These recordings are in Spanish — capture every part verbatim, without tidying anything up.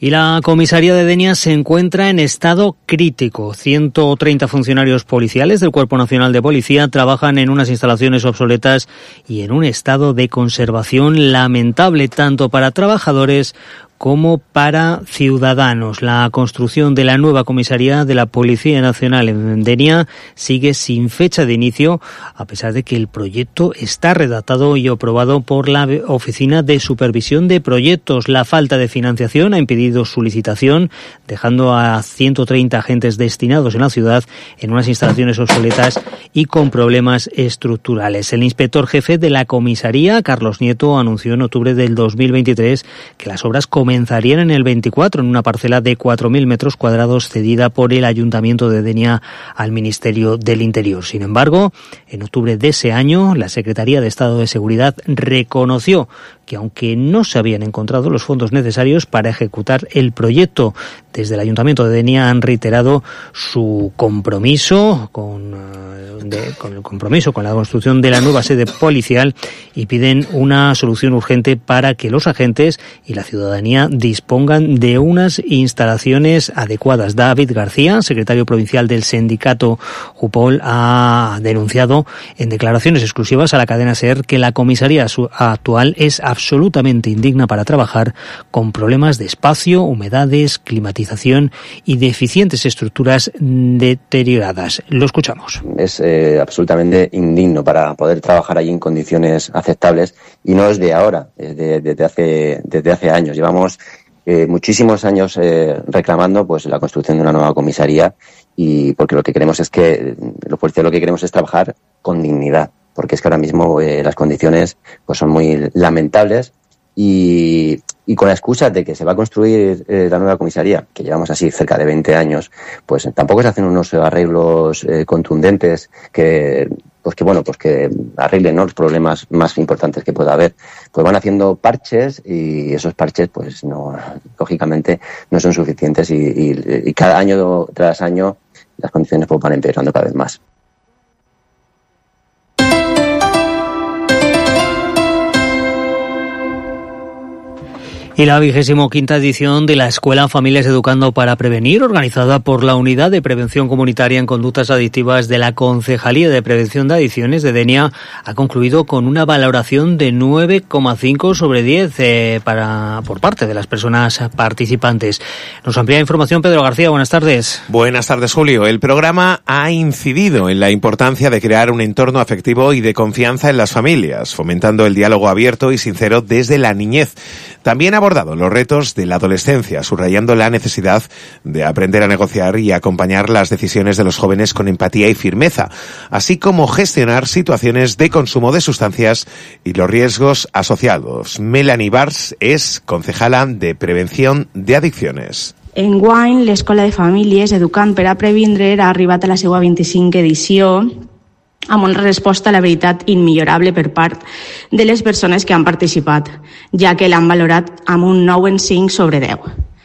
Y la comisaría de Denia se encuentra en estado crítico. ciento treinta funcionarios policiales del Cuerpo Nacional de Policía trabajan en unas instalaciones obsoletas y en un estado de conservación lamentable tanto para trabajadores como para ciudadanos. La construcción de la nueva comisaría de la Policía Nacional en Denia sigue sin fecha de inicio, a pesar de que el proyecto está redactado y aprobado por la Oficina de Supervisión de Proyectos. La falta de financiación ha impedido su licitación, dejando a ciento treinta agentes destinados en la ciudad en unas instalaciones obsoletas y con problemas estructurales. El inspector jefe de la comisaría, Carlos Nieto, anunció en octubre del dos mil veintitrés que las obras comenzarían en el veinticuatro en una parcela de cuatro mil metros cuadrados cedida por el Ayuntamiento de Denia al Ministerio del Interior. Sin embargo, en octubre de ese año, la Secretaría de Estado de Seguridad reconoció que aunque no se habían encontrado los fondos necesarios para ejecutar el proyecto, desde el Ayuntamiento de Denia han reiterado su compromiso con, de, con el compromiso con la construcción de la nueva sede policial y piden una solución urgente para que los agentes y la ciudadanía dispongan de unas instalaciones adecuadas. David García, secretario provincial del sindicato Jupol, ha denunciado en declaraciones exclusivas a la cadena SER que la comisaría actual es absolutamente indigna para trabajar, con problemas de espacio, humedades, climatización y deficientes estructuras deterioradas. Lo escuchamos. Es eh, absolutamente indigno para poder trabajar allí en condiciones aceptables, y no es de ahora, es de, de, de hace, desde hace años. Llevamos eh, muchísimos años eh, reclamando pues la construcción de una nueva comisaría, y porque lo que queremos es que, los policías lo que queremos es trabajar con dignidad, porque es que ahora mismo eh, las condiciones pues son muy lamentables, y, y con la excusa de que se va a construir eh, la nueva comisaría, que llevamos así cerca de veinte años, pues tampoco se hacen unos arreglos eh, contundentes que pues que bueno, pues que arreglen, ¿no?, los problemas más importantes que pueda haber. Pues van haciendo parches, y esos parches pues no, lógicamente no son suficientes, y, y, y cada año tras año las condiciones pues van empeorando cada vez más. Y la vigésimo quinta edición de la Escuela Familias Educando para Prevenir, organizada por la Unidad de Prevención Comunitaria en Conductas Adictivas de la Concejalía de Prevención de Adicciones de Denia, ha concluido con una valoración de nueve coma cinco sobre diez eh, para, por parte de las personas participantes. Nos amplía información Pedro García. Buenas tardes. Buenas tardes, Julio. El programa ha incidido en la importancia de crear un entorno afectivo y de confianza en las familias, fomentando el diálogo abierto y sincero desde la niñez. También ha abordado los retos de la adolescencia, subrayando la necesidad de aprender a negociar y acompañar las decisiones de los jóvenes con empatía y firmeza, así como gestionar situaciones de consumo de sustancias y los riesgos asociados. Melanie Bars es concejala de Prevención de Adicciones. Enguany, l'Escola de Famílies Educant per a Previndre ha arribat a la seva vint-i-cinquena edició amb una resposta a la veritat immillorable per part de les persones que han participat, ja que l'han valorat amb un nou en cinc sobre deu.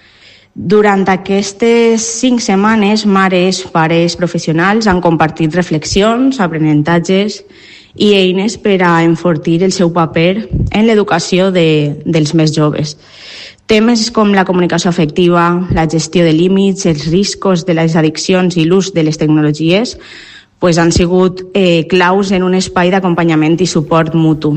Durant aquestes cinc setmanes, mares, pares, professionals han compartit reflexions, aprenentatges i eines per a enfortir el seu paper en l'educació de, dels més joves. Temes com la comunicació afectiva, la gestió de límits, els riscos de les addiccions i l'ús de les tecnologies pues han sigut eh, claus en un espai d'acompanyament i suport mutu.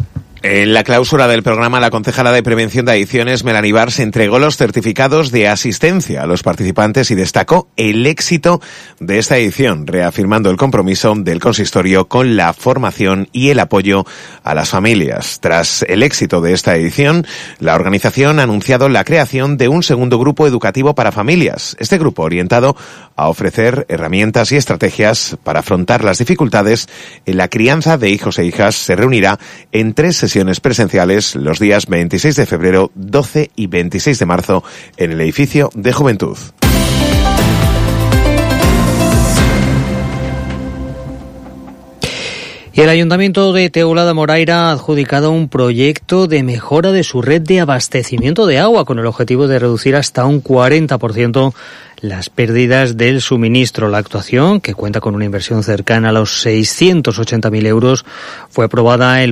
En la clausura del programa, la concejala de Prevención de Adicciones, Melanie Bars, entregó los certificados de asistencia a los participantes y destacó el éxito de esta edición, reafirmando el compromiso del consistorio con la formación y el apoyo a las familias. Tras el éxito de esta edición, la organización ha anunciado la creación de un segundo grupo educativo para familias. Este grupo, orientado a ofrecer herramientas y estrategias para afrontar las dificultades en la crianza de hijos e hijas, se reunirá en tres sesiones sesiones presenciales los días veintiséis de febrero, doce y veintiséis de marzo en el edificio de Juventud. Y el Ayuntamiento de Teulada Moraira ha adjudicado un proyecto de mejora de su red de abastecimiento de agua con el objetivo de reducir hasta un cuarenta por ciento las pérdidas del suministro. La actuación, que cuenta con una inversión cercana a los seiscientos ochenta mil euros, fue aprobada el